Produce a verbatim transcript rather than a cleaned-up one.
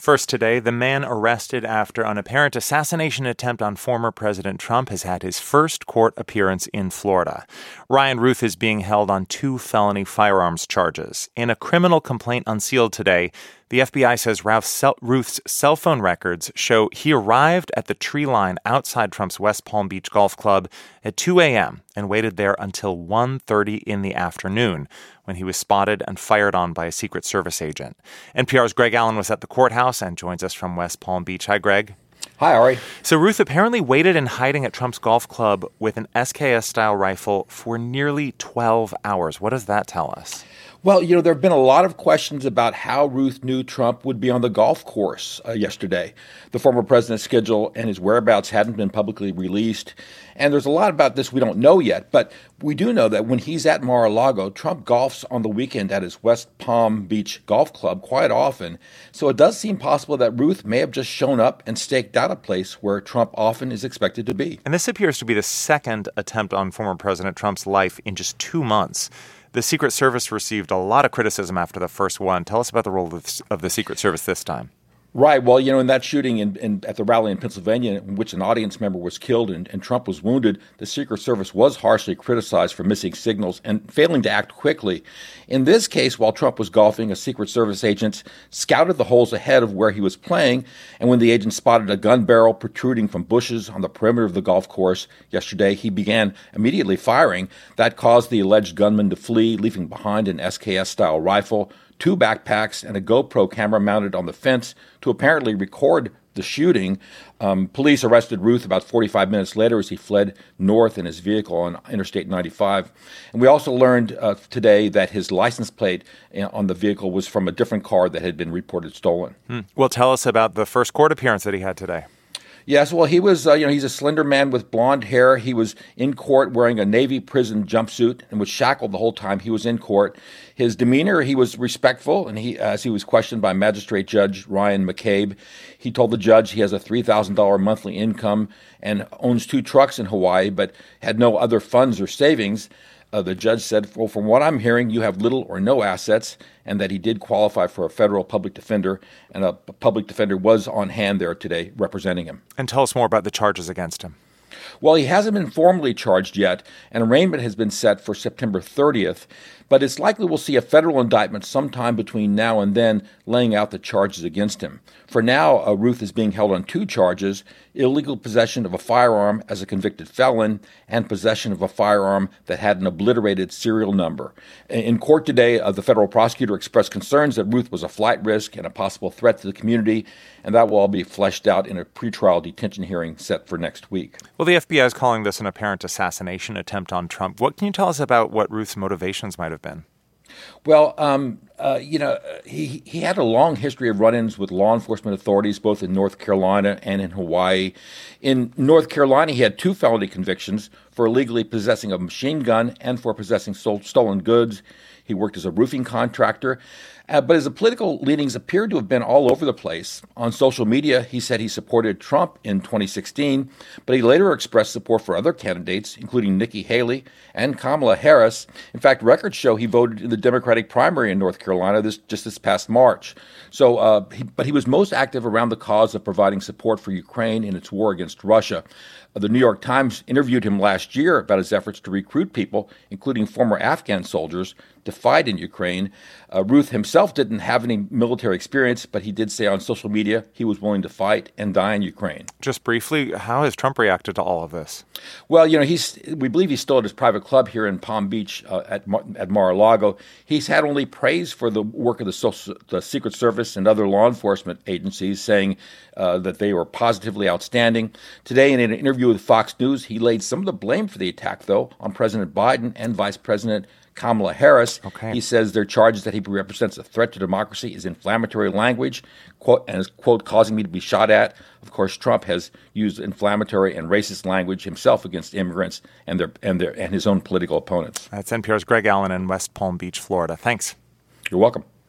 First today, the man arrested after an apparent assassination attempt on former President Trump has had his first court appearance in Florida. Ryan Ruth is being held on two felony firearms charges. In a criminal complaint unsealed today, the F B I says Ruth's cell phone records show he arrived at the tree line outside Trump's West Palm Beach Golf Club at two a.m. and waited there until one thirty in the afternoon, when he was spotted and fired on by a Secret Service agent. N P R's Greg Allen was at the courthouse and joins us from West Palm Beach. Hi, Greg. Hi, Ari. So Ruth apparently waited in hiding at Trump's golf club with an S K S-style rifle for nearly twelve hours. What does that tell us? Well, you know, there have been a lot of questions about how Ruth knew Trump would be on the golf course uh, yesterday. The former president's schedule and his whereabouts hadn't been publicly released. And there's a lot about this we don't know yet. But we do know that when he's at Mar-a-Lago, Trump golfs on the weekend at his West Palm Beach Golf Club quite often. So it does seem possible that Ruth may have just shown up and staked out a place where Trump often is expected to be. And this appears to be the second attempt on former President Trump's life in just two months. The Secret Service received a lot of criticism after the first one. Tell us about the role of the Secret Service this time. Right. Well, you know, in that shooting in, in, at the rally in Pennsylvania, in which an audience member was killed and, and Trump was wounded, the Secret Service was harshly criticized for missing signals and failing to act quickly. In this case, while Trump was golfing, a Secret Service agent scouted the holes ahead of where he was playing, and when the agent spotted a gun barrel protruding from bushes on the perimeter of the golf course yesterday, he began immediately firing. That caused the alleged gunman to flee, leaving behind an S K S-style rifle, two backpacks, and a GoPro camera mounted on the fence to apparently record the shooting. Um, police arrested Ruth about forty-five minutes later as he fled north in his vehicle on Interstate ninety-five. And we also learned uh, today that his license plate on the vehicle was from a different car that had been reported stolen. Hmm. Well, tell us about the first court appearance that he had today. Yes, well, he was, uh, you know, he's a slender man with blonde hair. He was in court wearing a Navy prison jumpsuit and was shackled the whole time he was in court. His demeanor, he was respectful, and he, as he was questioned by Magistrate Judge Ryan McCabe, he told the judge he has a three thousand dollars monthly income and owns two trucks in Hawaii, but had no other funds or savings. Uh, the judge said, well, from what I'm hearing, you have little or no assets, and that he did qualify for a federal public defender, and a public defender was on hand there today representing him. And tell us more about the charges against him. Well, he hasn't been formally charged yet. An arraignment has been set for September thirtieth, but it's likely we'll see a federal indictment sometime between now and then laying out the charges against him. For now, uh, Ruth is being held on two charges: illegal possession of a firearm as a convicted felon and possession of a firearm that had an obliterated serial number. In court today, uh, the federal prosecutor expressed concerns that Ruth was a flight risk and a possible threat to the community, and that will all be fleshed out in a pretrial detention hearing set for next week. Well, the F B I is calling this an apparent assassination attempt on Trump. What can you tell us about what Ruth's motivations might have been? Well, um, uh, you know, he he had a long history of run-ins with law enforcement authorities, both in North Carolina and in Hawaii. In North Carolina, he had two felony convictions for illegally possessing a machine gun and for possessing stol- stolen goods. He worked as a roofing contractor. Uh, but his political leanings appeared to have been all over the place. On social media, he said he supported Trump in twenty sixteen, but he later expressed support for other candidates, including Nikki Haley and Kamala Harris. In fact, records show he voted in the Democratic primary in North Carolina this, just this past March. So, uh, he, but he was most active around the cause of providing support for Ukraine in its war against Russia. Uh, the New York Times interviewed him last year about his efforts to recruit people, including former Afghan soldiers, to fight in Ukraine. Uh, Ruth himself didn't have any military experience, but he did say on social media he was willing to fight and die in Ukraine. Just briefly, how has Trump reacted to all of this? Well, you know, he's we believe he's still at his private club here in Palm Beach uh, at Mar- at Mar-a-Lago. He's had only praise for the work of the, social, the Secret Service and other law enforcement agencies, saying uh, that they were positively outstanding. Today, in an interview with Fox News, he laid some of the blame for the attack, though, on President Biden and Vice President Kamala Harris. Okay. He says their charges that he represents a threat to democracy is inflammatory language, quote, and is, quote, causing me to be shot at. Of course, Trump has used inflammatory and racist language himself against immigrants and their and their and his own political opponents. That's N P R's Greg Allen in West Palm Beach, Florida. Thanks. You're welcome.